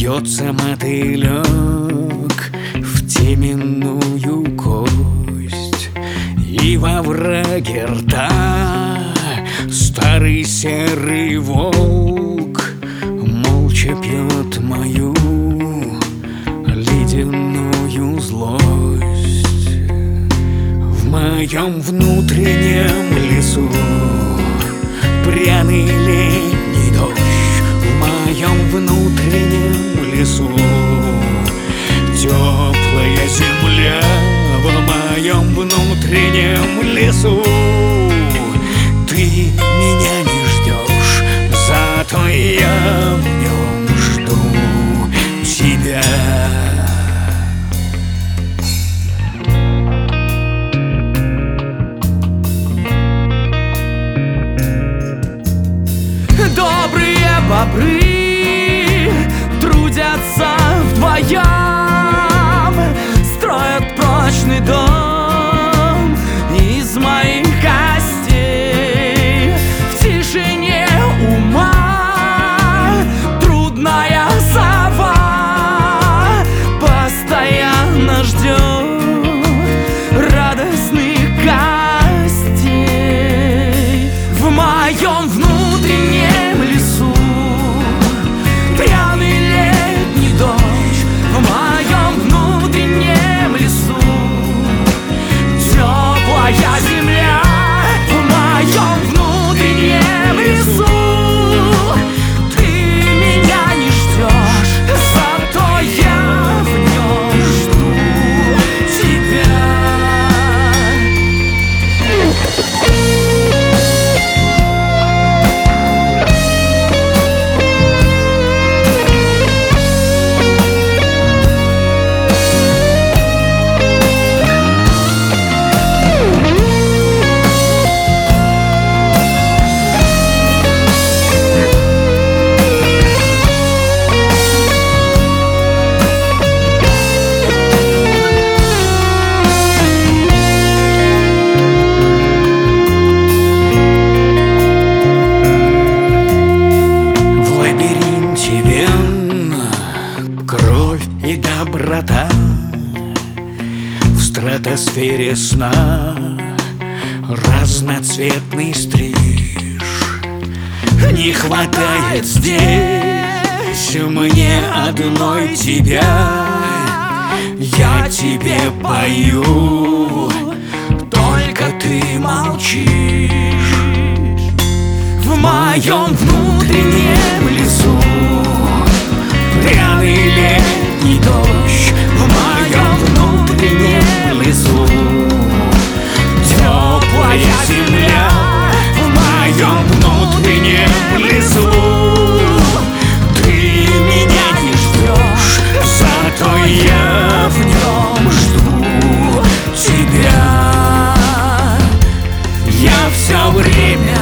Бьется мотылек в теменную кость, и во враге рта старый серый волк молча пьет мою ледяную злость. В моем внутреннем лесу пряный летний дождь. В моем внутреннем лесу теплая земля. В моем внутреннем лесу ты меня не ждешь, зато я в нем жду тебя. Добрые бобры трудятся вдвоем, строят прочный дом из моих костей. В тишине ума трудная сова постоянно ждет радостных гостей. В моем внутреннем лесу пряный летний дождь. В моем внутреннем лесу теплая земля. В моем внутреннем лесу ты меня не ждешь, зато я в нем жду тебя. Кровь и доброта в стратосфере сна, разноцветный стриж. Не хватает здесь мне одной тебя. Я тебе пою, только ты молчишь. В моем внутреннем лесу пряный летний дождь. В моем внутреннем лесу теплая земля. В моем внутреннем лесу ты меня не ждешь, зато я в нем жду тебя. Я все время